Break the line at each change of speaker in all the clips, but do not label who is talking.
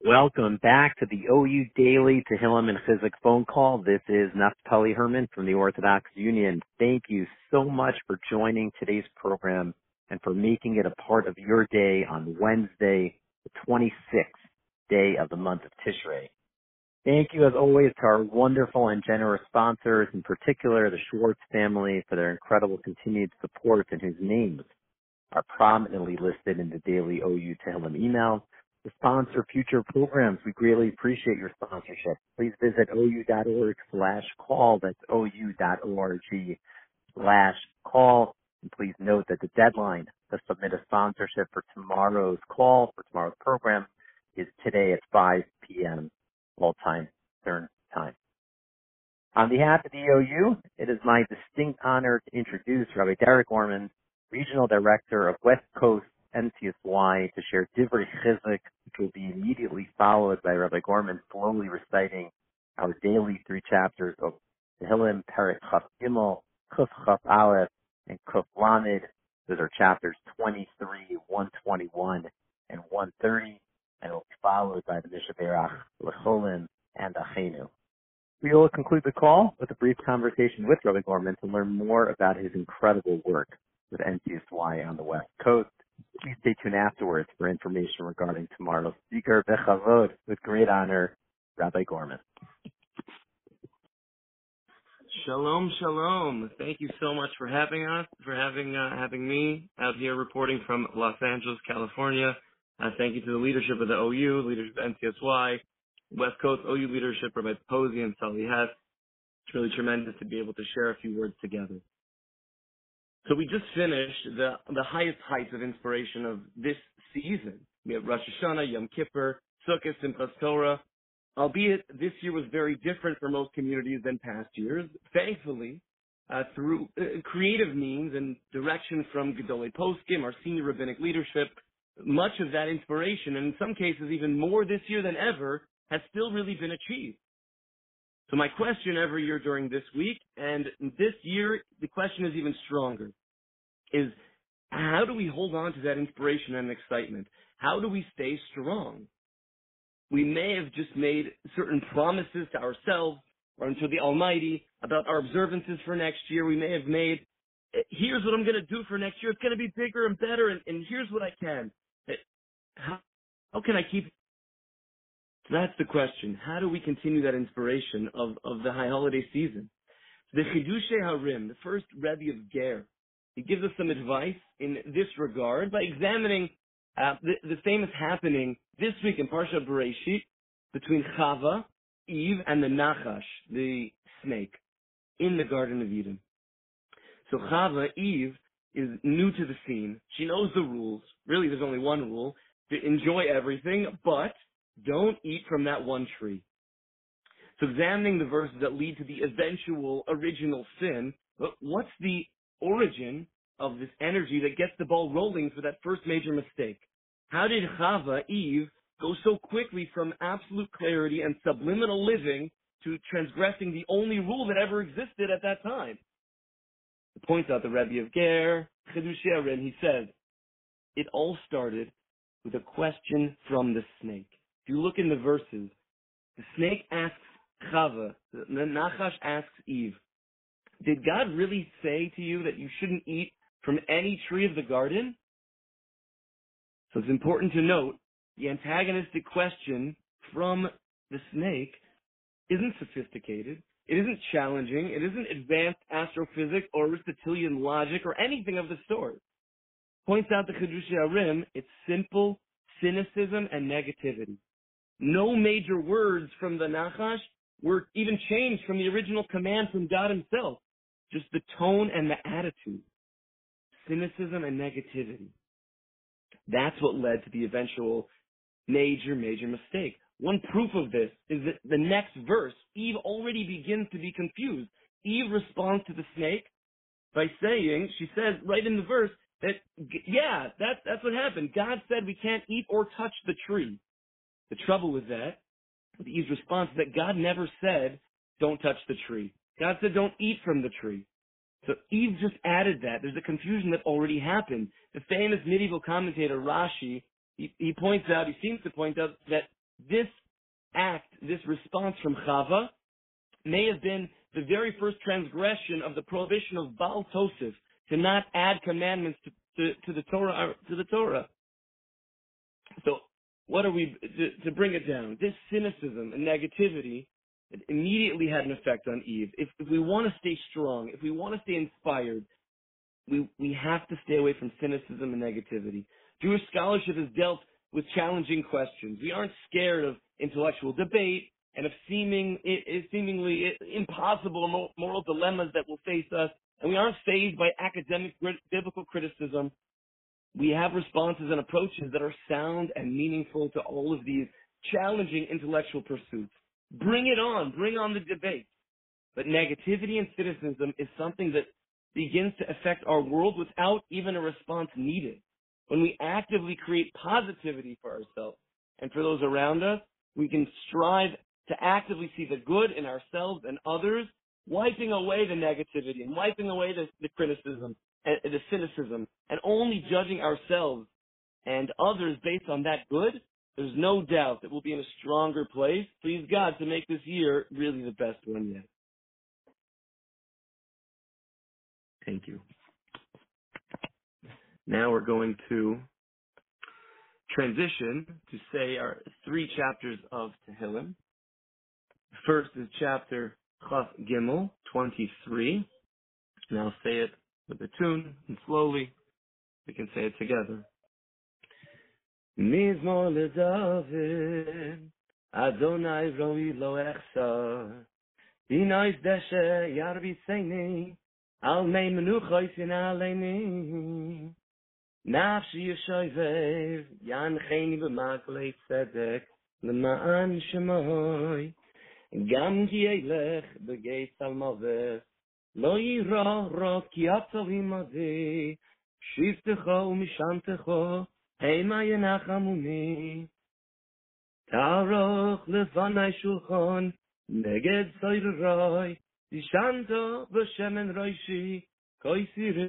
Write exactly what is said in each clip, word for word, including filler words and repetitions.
Welcome back to the O U Daily Tehillim and Chizuk phone call. This is Naftali Herman from the Orthodox Union. Thank you so much for joining today's program and for making it a part of your day on Wednesday, the twenty-sixth day of the month of Tishrei. Thank you, as always, to our wonderful and generous sponsors, in particular the Schwartz family, for their incredible continued support, and whose names are prominently listed in the daily O U Tehillim email. To sponsor future programs, we greatly appreciate your sponsorship. Please visit ou.org slash call. That's ou.org slash call. And please note that the deadline to submit a sponsorship for tomorrow's call, for tomorrow's program, is today at five p.m. all-time Eastern time. On behalf of the O U, it is my distinct honor to introduce Rabbi Derek Orman, Regional Director of West Coast N C S Y, to share Divrei Chizuk, which will be immediately followed by Rabbi Gorman slowly reciting our daily three chapters of Tehillim, Perek Chaf Gimel, Kuf Chaf Aleph, and Kuf Lamed. Those are chapters twenty-three, one twenty-one, and one thirty, and will be followed by the Mishnah Berach, Lecholim, and Achenu. We will conclude the call with a brief conversation with Rabbi Gorman to learn more about his incredible work with N C S Y on the West Coast. Please stay tuned afterwards for information regarding tomorrow's speaker. Bechavod, with great honor, Rabbi Gorman.
Shalom, shalom. Thank you so much for having us, for having uh, having me out here reporting from Los Angeles, California. Uh, thank you to the leadership of the O U, leadership of N C S Y, West Coast O U leadership, Rabbi Posey and Sally Hess. It's really tremendous to be able to share a few words together. So we just finished the the highest heights of inspiration of this season. We have Rosh Hashanah, Yom Kippur, Sukkot, Simchas Torah. Albeit this year was very different for most communities than past years. Thankfully, uh, through uh, creative means and direction from Gedolei Poskim, our senior rabbinic leadership, much of that inspiration, and in some cases even more this year than ever, has still really been achieved. So my question every year during this week, and this year the question is even stronger, is how do we hold on to that inspiration and excitement? How do we stay strong? We may have just made certain promises to ourselves or to the Almighty about our observances for next year. We may have made, here's what I'm going to do for next year. It's going to be bigger and better, and, and here's what I can. How, how can I keep? That's the question. How do we continue that inspiration of, of the high holiday season? The Chidushei Harim, the first Rebbe of Ger, he gives us some advice in this regard by examining uh, the, the famous happening this week in Parsha Bereshit between Chava, Eve, and the Nachash, the snake, in the Garden of Eden. So Chava, Eve, is new to the scene. She knows the rules. Really, there's only one rule: to enjoy everything, but don't eat from that one tree. So examining the verses that lead to the eventual original sin, what's the origin of this energy that gets the ball rolling for that first major mistake? How did Chava, Eve, go so quickly from absolute clarity and subliminal living to transgressing the only rule that ever existed at that time? It points out the Rebbe of Ger, Chidushei Harim, he says, it all started with a question from the snake. If you look in the verses, the snake asks Chava, the Nachash asks Eve, did God really say to you that you shouldn't eat from any tree of the garden? So it's important to note the antagonistic question from the snake isn't sophisticated, it isn't challenging, it isn't advanced astrophysics or Aristotelian logic or anything of the sort. Points out the Chidushei Harim, it's simple cynicism and negativity. No major words from the Nachash were even changed from the original command from God himself. Just the tone and the attitude. Cynicism and negativity. That's what led to the eventual major, major mistake. One proof of this is that the next verse, Eve already begins to be confused. Eve responds to the snake by saying, she says right in the verse, that, yeah, that, that's what happened. God said we can't eat or touch the tree. The trouble with that, with Eve's response, is that God never said, don't touch the tree. God said, don't eat from the tree. So Eve just added that. There's a confusion that already happened. The famous medieval commentator Rashi, he, he points out, he seems to point out that This act, this response from Chava, may have been the very first transgression of the prohibition of Baal Tosef, to not add commandments to, to, to the Torah. To the Torah. So, what are we to, to bring it down? This cynicism and negativity it immediately had an effect on Eve. If, if we want to stay strong, if we want to stay inspired, we we have to stay away from cynicism and negativity. Jewish scholarship has dealt with challenging questions. We aren't scared of intellectual debate and of seeming seemingly impossible moral dilemmas that will face us, and we aren't fazed by academic biblical criticism. We have responses and approaches that are sound and meaningful to all of these challenging intellectual pursuits. Bring it on. Bring on the debate. But negativity and cynicism is something that begins to affect our world without even a response needed. When we actively create positivity for ourselves and for those around us, we can strive to actively see the good in ourselves and others, wiping away the negativity and wiping away the, the criticism and the cynicism, and only judging ourselves and others based on that good. There's no doubt that we'll be in a stronger place, please God, to make this year really the best one yet. Thank you. Now we're going to transition to say our three chapters of Tehillim. First is chapter Chaf Gimel, twenty-three. And I'll say it with a tune and slowly. We can say it together. Mizmor leDavid, Adonai roi lo echsar, B'nois deshe yarbi seini, Al mei menuchos yin aleini. Nafshi yeshoivev, yancheni b'maglei tzedek, L'ma'an shemoi, Gam ki eilech b'gei salmoves, Lo yira ro ki atzal imadi, Shivtecho u'mishantecho, Heima yenachamuni. Taroch lefanai shulchan, Neged soir roi, Dishanto v'shemen roishi, Koisiri.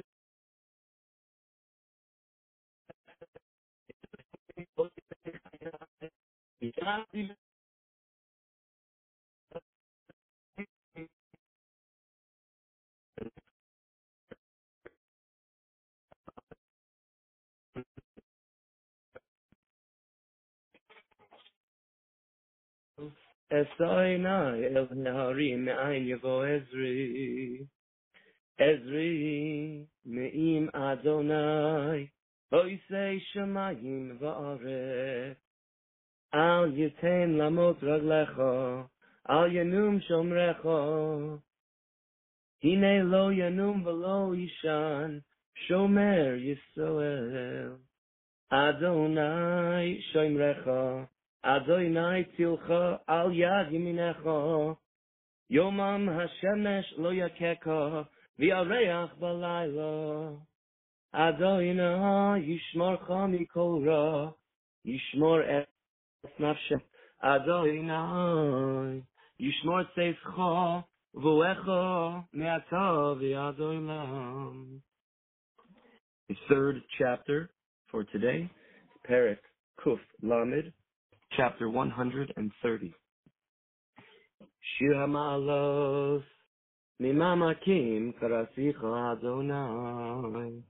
Esoinai el nahari me'ain yavo Ezri. Ezri me'im Adonai, Oisei shemayim va'aret. Al yitain lamot raglecha, Al yanum shomrecha. Hine lo yanum v'lo yishan, Shomer Yisrael. Adonai shomrecha, Adonai tilcha al yad yeminecha. Yomam hashemesh lo yakeka, v'yareach balayla. Adonai yishmorcha mikol ra, yishmor es nafshem. Adonai yishmor tzeischa, v'oecha me'ata v'yadolam. The third chapter for today, Perek Kuf Lamed, chapter one hundred thirty. Shir HaMa'alos, Mimamakim Karasicha Adonai.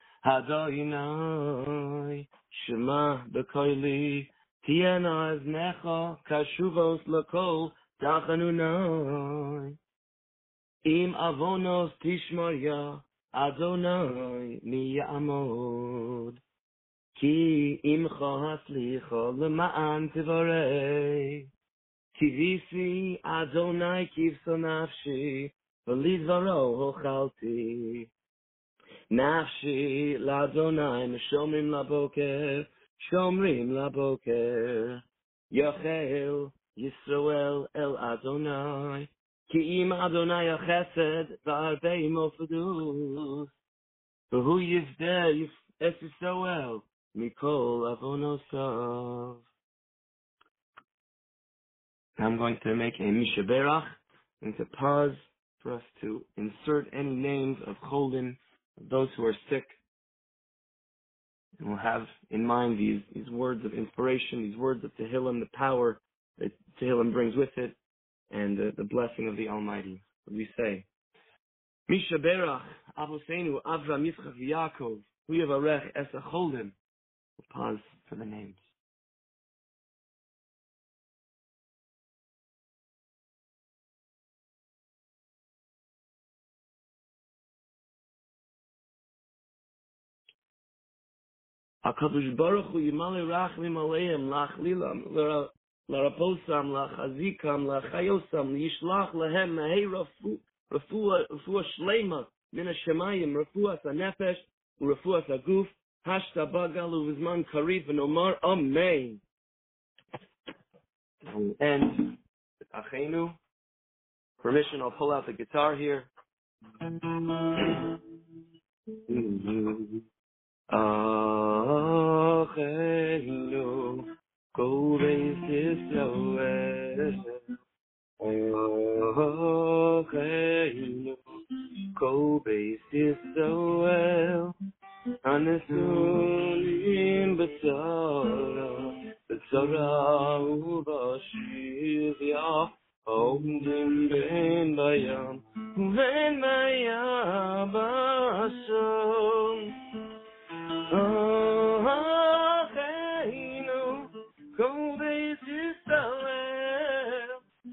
Adonai, Shema B'koili, Tiena Eznecha, Kashuvos L'kol, Tachanunai. Im Avonos Tishmarya, Adonai, Mi Ya'amod. Ki Imcha Haslicha, L'ma'an Tivarei. Kivisi Adonai kivso nafshi, v'lidvaro hochalti. Nafshi l'Adonai shomrim laboker, shomrim laboker. Yochel Yisrael el Adonai, ki im Adonai chesed v'arbei mofedus. V'hu yivdeh es Yisrael mikol avonosav. I'm going to make a mishaberach and to pause for us to insert any names of cholin, of those who are sick. And we'll have in mind these, these words of inspiration, these words of Tehillim, the power that Tehillim brings with it, and uh, the blessing of the Almighty. We say, Misha Berach, Avoseinu, Avram, Yitzchak, Yaakov, Hu Yavarech, Es Acholim. We'll pause for the names. HaKadosh Baruch Hu Yimale Rachmim Aleim Lachlilam Laraposam Lachazikam Lachayosam Yishlach Lehem Mehei Rafu Rafua Rafua Shlema Min HaShemayim Rafuas HaNefesh Urafuas HaGuf Hashta Bagal Uvizman Karif and Omar Amen. And Achenu, permission, I'll pull out the guitar here. Achenu, go raise Yisrael. Achenu, go raise Yisrael. Anesunim b'tzara, b'tzara ubashivya, omdim ben bayam, ben bayam b'asham. Achenu, go beis Yisrael.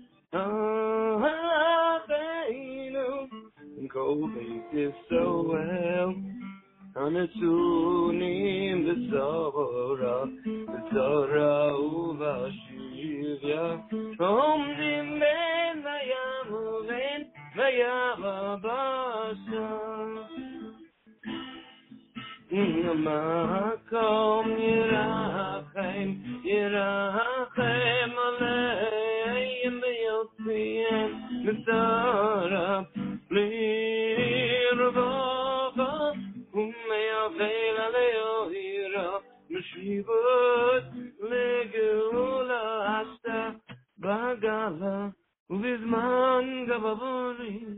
Achenu, go beis Yisrael. Anesunim b'tzara, b'tzara uvashivya, omdim ben bayam uven bayam b'asham. Makom yirachem, yirachem aleim b'yotziem, b'tzara b'rvava, u'meyavel aleo hira, m'shivot legeula hasta b'gala, u'vizman gavavorim.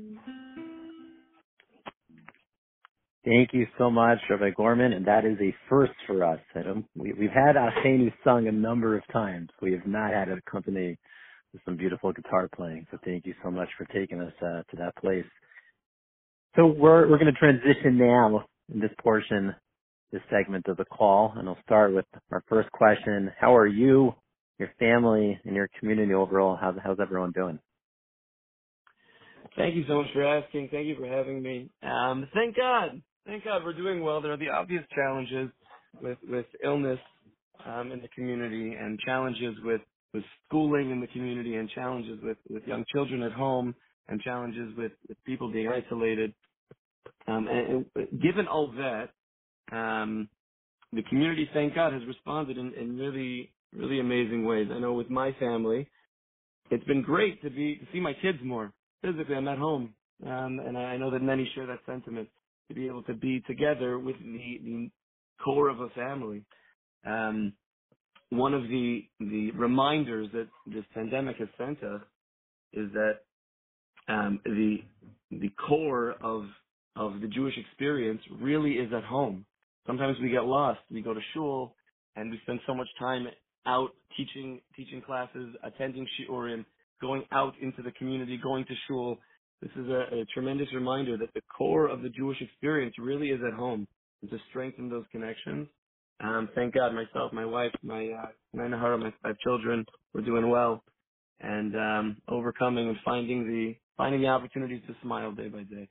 Thank you so much, Rabbi Gorman, and that is a first for us. I don't, we, we've had Achenu sung a number of times. We have not had it accompany with some beautiful guitar playing. So thank you so much for taking us uh, to that place. So we're we're going to transition now in this portion, this segment of the call, and I'll start with our first question. How are you, your family, and your community overall? How's how's everyone doing?
Thank you so much for asking. Thank you for having me. Um, thank God. Thank God we're doing well. There are the obvious challenges with, with illness um, in the community, and challenges with, with schooling in the community, and challenges with, with young children at home, and challenges with, with people being isolated. Um, and, and given all that, um, the community, thank God, has responded in, in really, really amazing ways. I know with my family, it's been great to be to see my kids more. Physically, I'm at home, um, and I know that many share that sentiment, to be able to be together with the, the core of a family. Um, one of the the reminders that this pandemic has sent us is that um, the the core of of the Jewish experience really is at home. Sometimes we get lost. We go to shul, and we spend so much time out teaching teaching classes, attending shiurim, going out into the community, going to shul. This is a, a tremendous reminder that the core of the Jewish experience really is at home, and to strengthen those connections. Um, thank God, myself, my wife, my uh, my Nahara, my five children, we're doing well, and um, overcoming and finding the finding the opportunities to smile day by day.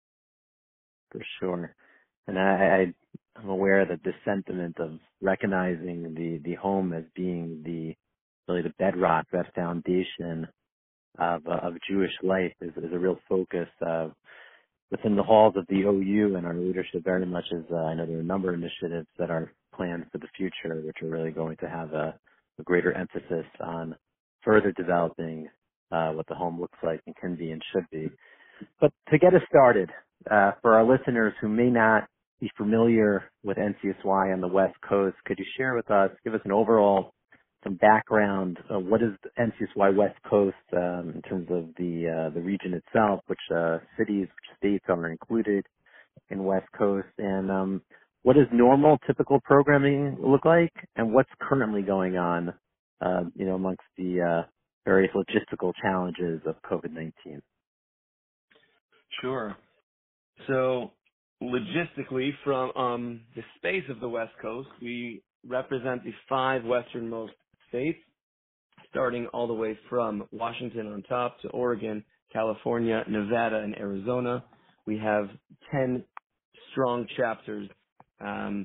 For sure. And I, I, I'm aware that this sentiment of recognizing the, the home as being the really the bedrock, that foundation of uh, of Jewish life is, is a real focus uh, within the halls of the O U, and our leadership very much is, uh, I know there are a number of initiatives that are planned for the future, which are really going to have a, a greater emphasis on further developing uh, what the home looks like and can be and should be. But to get us started, uh, for our listeners who may not be familiar with N C S Y on the West Coast, could you share with us, give us an overall, some background, uh, what is N C S Y West Coast um, in terms of the uh, the region itself, which uh, cities, which states are included in West Coast, and um, what does normal, typical programming look like, and what's currently going on, uh, you know, amongst the uh, various logistical challenges of COVID nineteen?
Sure. So logistically, from um, the space of the West Coast, we represent the five westernmost states, starting all the way from Washington on top to Oregon, California, Nevada, and Arizona. We have ten strong chapters um,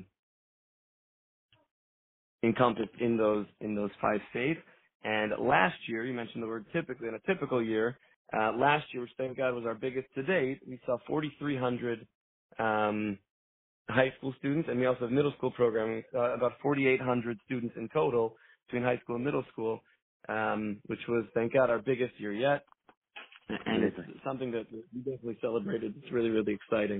encompassed in those in those five states. And last year, you mentioned the word typically. In a typical year, uh, last year, which thank God was our biggest to date, we saw forty-three hundred um, high school students, and we also have middle school programming, uh, about forty-eight hundred students in total between high school and middle school, um, which was, thank God, our biggest year yet. And it's something that we definitely celebrated. It's really, really exciting.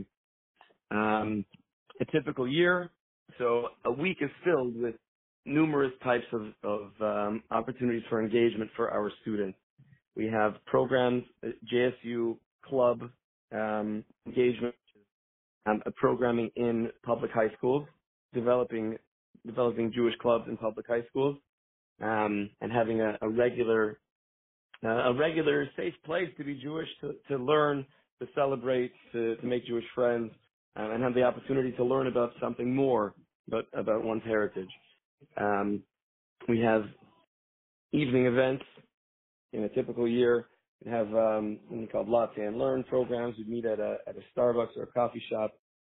Um, a typical year, so a week is filled with numerous types of, of um, opportunities for engagement for our students. We have programs, uh, J S U club um, engagement, um, uh, programming in public high schools, developing developing Jewish clubs in public high schools, um, and having a, a regular uh, a regular safe place to be Jewish, to, to learn, to celebrate, to, to make Jewish friends, um, and have the opportunity to learn about something more about, about one's heritage. Um, we have evening events in a typical year. We have um, something called Latte and Learn programs. We meet at a, at a Starbucks or a coffee shop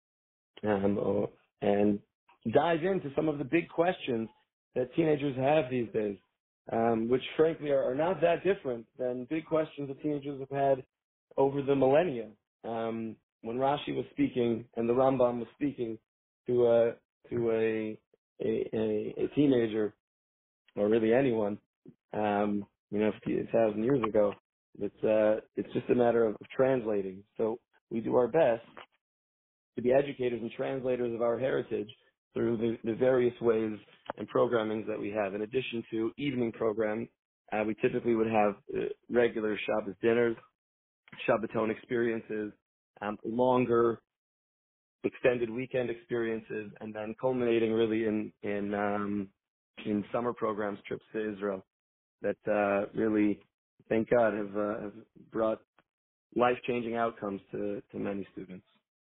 um, or, and dive into some of the big questions that teenagers have these days, um, which frankly are, are not that different than big questions that teenagers have had over the millennia. Um, when Rashi was speaking and the Rambam was speaking to a to a a, a, a teenager, or really anyone, um, you know, a thousand years ago, it's uh, it's just a matter of translating. So we do our best to be educators and translators of our heritage through the, the various ways and programmings that we have. In addition to evening programs, uh, we typically would have uh, regular Shabbos dinners, Shabbaton experiences, um, longer extended weekend experiences, and then culminating really in in um, in summer programs, trips to Israel that uh, really, thank God, have, uh, have brought life-changing outcomes to, to many students.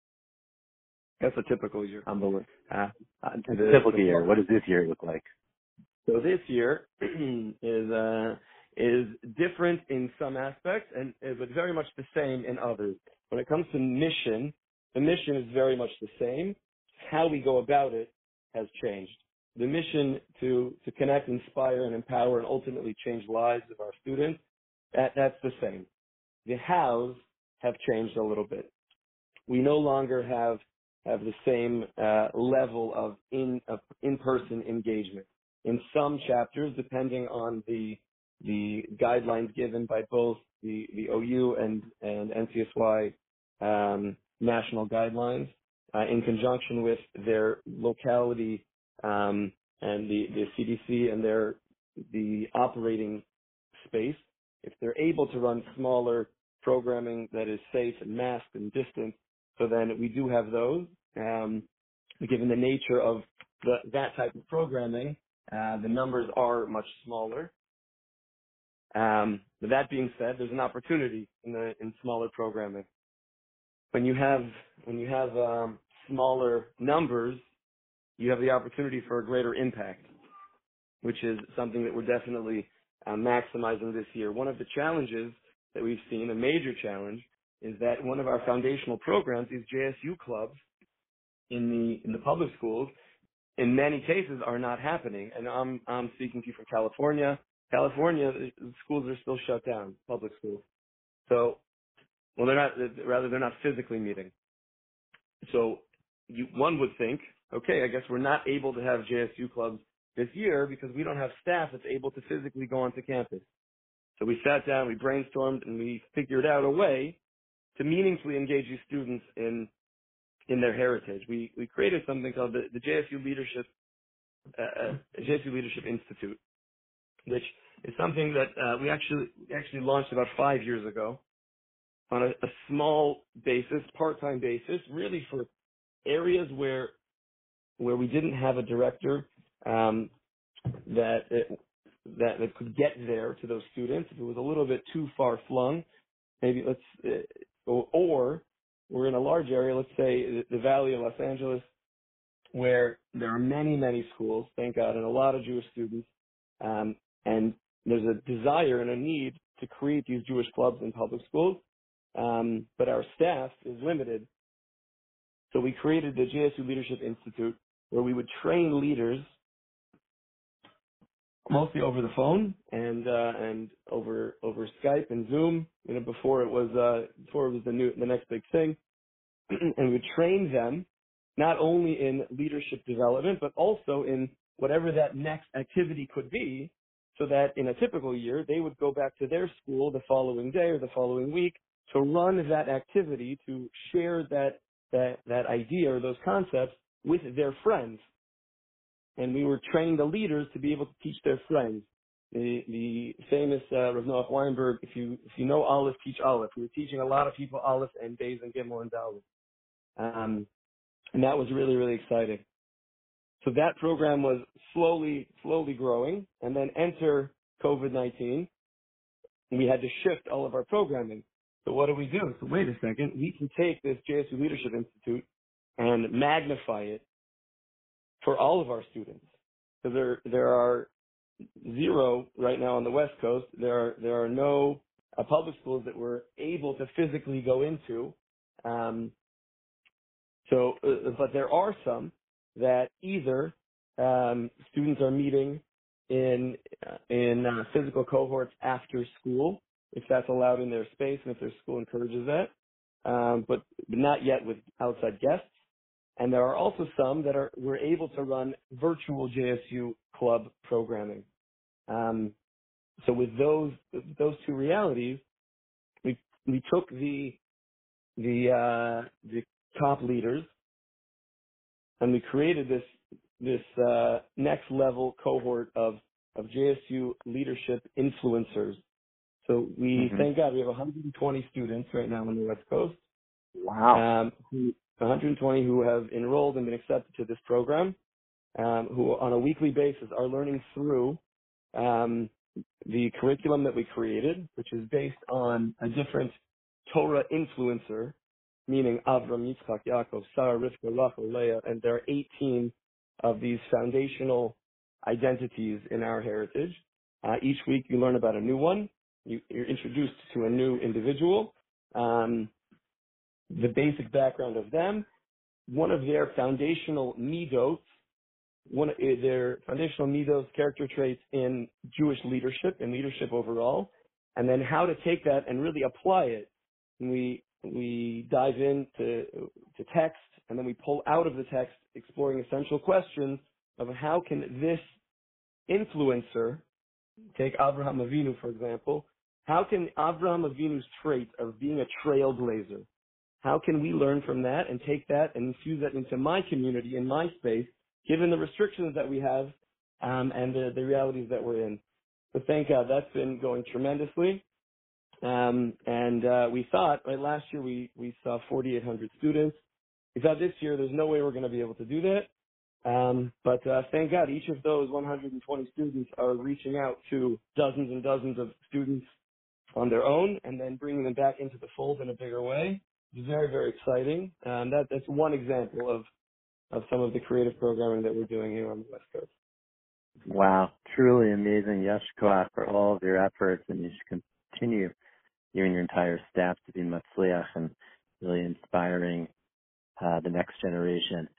That's a typical year.
Unbelievable.
Uh,
Uh,
the,
typical
the,
year. What does this year look like?
So this year is uh, is different in some aspects, and but very much the same in others. When it comes to mission, the mission is very much the same. How we go about it has changed. The mission to to connect, inspire, and empower, and ultimately change lives of our students, that, that's the same. The hows have changed a little bit. We no longer have have the same uh, level of in of in-person engagement. In some chapters, depending on the the guidelines given by both the, the O U and, and N C S Y um, national guidelines, uh, in conjunction with their locality um, and the, the C D C and their the operating space, if they're able to run smaller programming that is safe and masked and distant, so then we do have those. Um, given the nature of the, that type of programming, uh, the numbers are much smaller. Um, but that being said, there's an opportunity in the in smaller programming. When you have when you have um, smaller numbers, you have the opportunity for a greater impact, which is something that we're definitely uh, maximizing this year. One of the challenges that we've seen, a major challenge, is that one of our foundational programs, these J S U clubs in the in the public schools, in many cases are not happening. And I'm I'm speaking to you from California. California, the schools are still shut down, public schools. So, well, they're not. Rather, they're not physically meeting. So, you, one would think, okay, I guess we're not able to have J S U clubs this year because we don't have staff that's able to physically go onto campus. So we sat down, we brainstormed, and we figured out a way to meaningfully engage these students in in their heritage. We we created something called the, the J S U Leadership uh, J S U Leadership Institute, which is something that uh, we actually we actually launched about five years ago on a, a small basis, part-time basis, really for areas where where we didn't have a director um, that, it, that that could get there to those students. If it was a little bit too far flung, maybe let's uh, or, or we're in a large area, let's say the, the Valley of Los Angeles, where there are many, many schools, thank God, and a lot of Jewish students, um, and there's a desire and a need to create these Jewish clubs in public schools, um, but our staff is limited. So we created the J S U Leadership Institute, where we would train leaders mostly over the phone and uh, and over over Skype and Zoom. You know, before it was uh, before it was the new the next big thing, and we would train them not only in leadership development but also in whatever that next activity could be, so that in a typical year they would go back to their school the following day or the following week to run that activity, to share that that that idea or those concepts with their friends. And we were training the leaders to be able to teach their friends. The, the famous uh, Rav Noach Weinberg, if you if you know Aleph, teach Aleph. We were teaching a lot of people Aleph and Beis and Gimel and Dalet. Um, and that was really, really exciting. So that program was slowly, slowly growing. And then enter COVID nineteen. And we had to shift all of our programming. So what do we do? So wait a second. We can take this J S U Leadership Institute and magnify it for all of our students. So there, there are zero right now on the West Coast. There are, there are no uh, public schools that we're able to physically go into. Um, so, uh, but there are some that either um, students are meeting in uh, in uh, physical cohorts after school, if that's allowed in their space and if their school encourages that, um, but, but not yet with outside guests. And there are also some that are we're able to run virtual J S U club programming. Um, so with those those two realities, we we took the the uh, the top leaders and we created this this uh, next level cohort of of J S U leadership influencers. So we
Mm-hmm.
thank God we have one hundred twenty students right now on the West Coast.
Wow.
Um, who, one hundred twenty who have enrolled and been accepted to this program, um, who on a weekly basis are learning through um, the curriculum that we created, which is based on a different Torah influencer, meaning Avram, Yitzchak, Yaakov, Sarah, Rivka, Rachel, Leah, and there are eighteen of these foundational identities in our heritage. Uh, each week you learn about a new one. You, you're introduced to a new individual. Um, the basic background of them, one of their foundational midot, one of their foundational midot character traits in Jewish leadership and leadership overall, and then how to take that and really apply it. And we we dive into to text, and then we pull out of the text, exploring essential questions of how can this influencer, take Avraham Avinu for example, how can Avraham Avinu's trait of being a trailblazer, how can we learn from that and take that and infuse that into my community, in my space, given the restrictions that we have um, and the, the realities that we're in. So thank God that's been going tremendously. Um, and uh, we thought, right, last year we, we saw forty-eight hundred students. We thought this year there's no way we're going to be able to do that. Um, but uh, thank God each of those one hundred twenty students are reaching out to dozens and dozens of students on their own and then bringing them back into the fold in a bigger way. It's very, very exciting. Um, that, that's one example of, of some of the creative programming that we're doing here on the West Coast.
Wow. Truly amazing. Yesh koach for all of your efforts, and you should continue, you and your entire staff, to be matzliach and really inspiring uh, the next generation.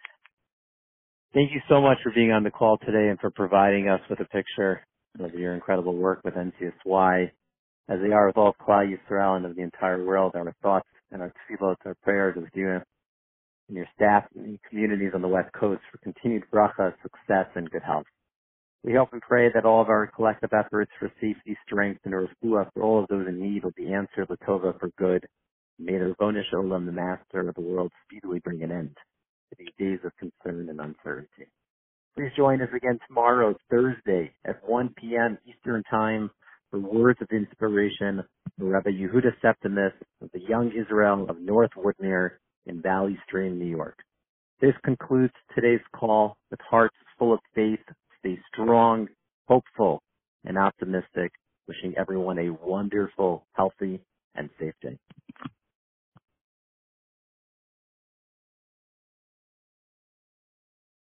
Thank you so much for being on the call today and for providing us with a picture of your incredible work with N C S Y. As they are with all of Klal Yisrael and of the entire world, our thoughts and our tefillot, our prayers with you and your staff and communities on the West Coast for continued bracha, success, and good health. We hope and pray that all of our collective efforts for safety, strength, and refuah for all of those in need will be answered l'tova for good. May the Ribono Shel Olam, the Master of the world, speedily bring an end to these days of concern and uncertainty. Please join us again tomorrow, Thursday, at one p.m. Eastern Time, for words of inspiration from Rabbi Yehuda Septimus of the Young Israel of North Woodmere in Valley Stream, New York. This concludes today's call. With hearts full of faith, stay strong, hopeful, and optimistic. Wishing everyone a wonderful, healthy, and safe day.